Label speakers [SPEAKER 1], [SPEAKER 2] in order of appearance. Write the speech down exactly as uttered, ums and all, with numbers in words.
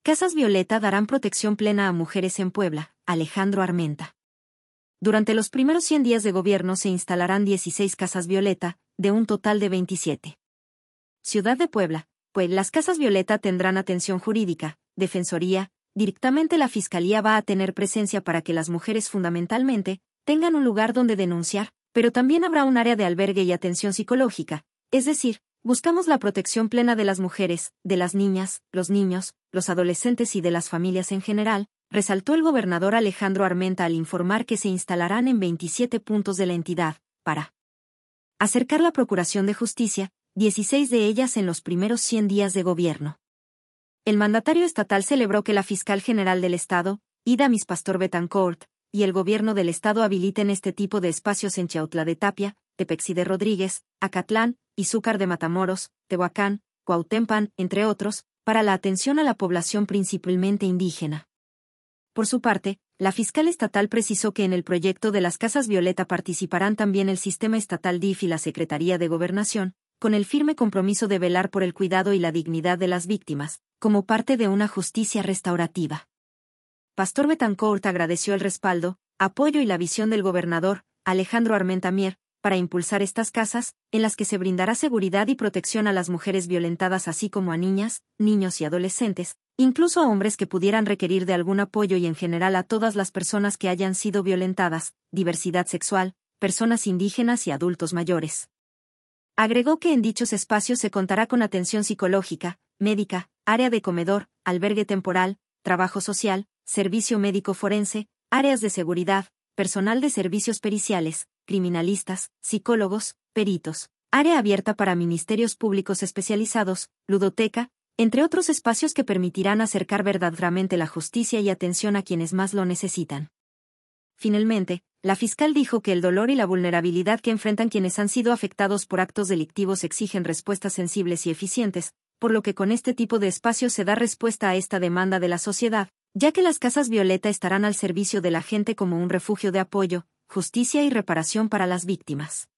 [SPEAKER 1] Casas Violeta darán protección plena a mujeres en Puebla. Alejandro Armenta. Durante los primeros cien días de gobierno se instalarán dieciséis Casas Violeta, de un total de veintisiete. Ciudad de Puebla, pues las Casas Violeta tendrán atención jurídica, defensoría, directamente la Fiscalía va a tener presencia para que las mujeres fundamentalmente tengan un lugar donde denunciar, pero también habrá un área de albergue y atención psicológica, es decir, buscamos la protección plena de las mujeres, de las niñas, los niños, los adolescentes y de las familias en general, resaltó el gobernador Alejandro Armenta al informar que se instalarán en veintisiete puntos de la entidad, para acercar la Procuración de Justicia, dieciséis de ellas en los primeros cien días de gobierno. El mandatario estatal celebró que la fiscal general del Estado, Ida Miss Pastor Betancourt, y el gobierno del Estado habiliten este tipo de espacios en Chiautla de Tapia, Tepexi de Rodríguez, Acatlán, Izúcar de Matamoros, Tehuacán, Cuautempan, entre otros, para la atención a la población principalmente indígena. Por su parte, la fiscal estatal precisó que en el proyecto de las Casas Violeta participarán también el Sistema Estatal D I F y la Secretaría de Gobernación, con el firme compromiso de velar por el cuidado y la dignidad de las víctimas, como parte de una justicia restaurativa. Pastor Betancourt agradeció el respaldo, apoyo y la visión del gobernador, Alejandro Armenta Mier, para impulsar estas casas, en las que se brindará seguridad y protección a las mujeres violentadas así como a niñas, niños y adolescentes, incluso a hombres que pudieran requerir de algún apoyo y en general a todas las personas que hayan sido violentadas, diversidad sexual, personas indígenas y adultos mayores. Agregó que en dichos espacios se contará con atención psicológica, médica, área de comedor, albergue temporal, trabajo social, servicio médico forense, áreas de seguridad, personal de servicios periciales, criminalistas, psicólogos, peritos, área abierta para ministerios públicos especializados, ludoteca, entre otros espacios que permitirán acercar verdaderamente la justicia y atención a quienes más lo necesitan. Finalmente, la fiscal dijo que el dolor y la vulnerabilidad que enfrentan quienes han sido afectados por actos delictivos exigen respuestas sensibles y eficientes, por lo que con este tipo de espacios se da respuesta a esta demanda de la sociedad, ya que las Casas Violeta estarán al servicio de la gente como un refugio de apoyo, justicia y reparación para las víctimas.